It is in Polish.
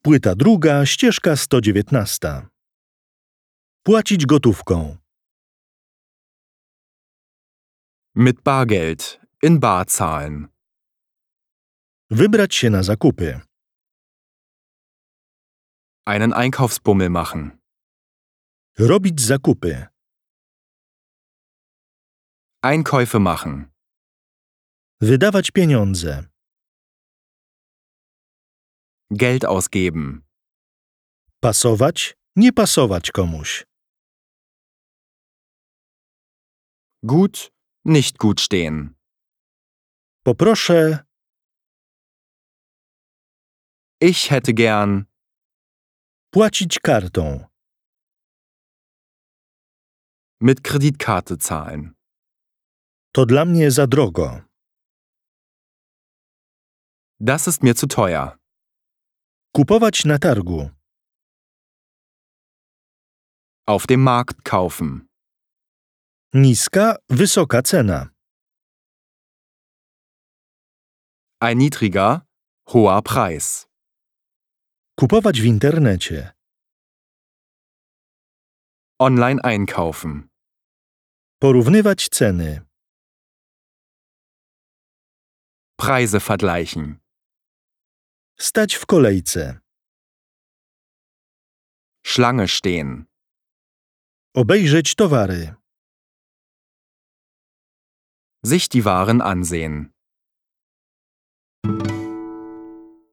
Płyta druga, ścieżka 119. Płacić gotówką. Mit Bargeld. In bar zahlen. Wybrać się na zakupy. Einen Einkaufsbummel machen. Robić zakupy. Einkäufe machen. Wydawać pieniądze. Geld ausgeben. Pasować, nie pasować komuś. Gut, nicht gut stehen. Poproszę, Ich hätte gern. płacić kartą. Mit Kreditkarte zahlen. To dla mnie za drogo. Das ist mir zu teuer. Kupować na targu. Auf dem Markt kaufen. Niska, wysoka cena. Ein niedriger, hoher Preis. Kupować w internecie. Online einkaufen. Porównywać ceny. Preise vergleichen. Stać w kolejce. Schlange stehen. Obejrzeć towary. Sich die Waren ansehen.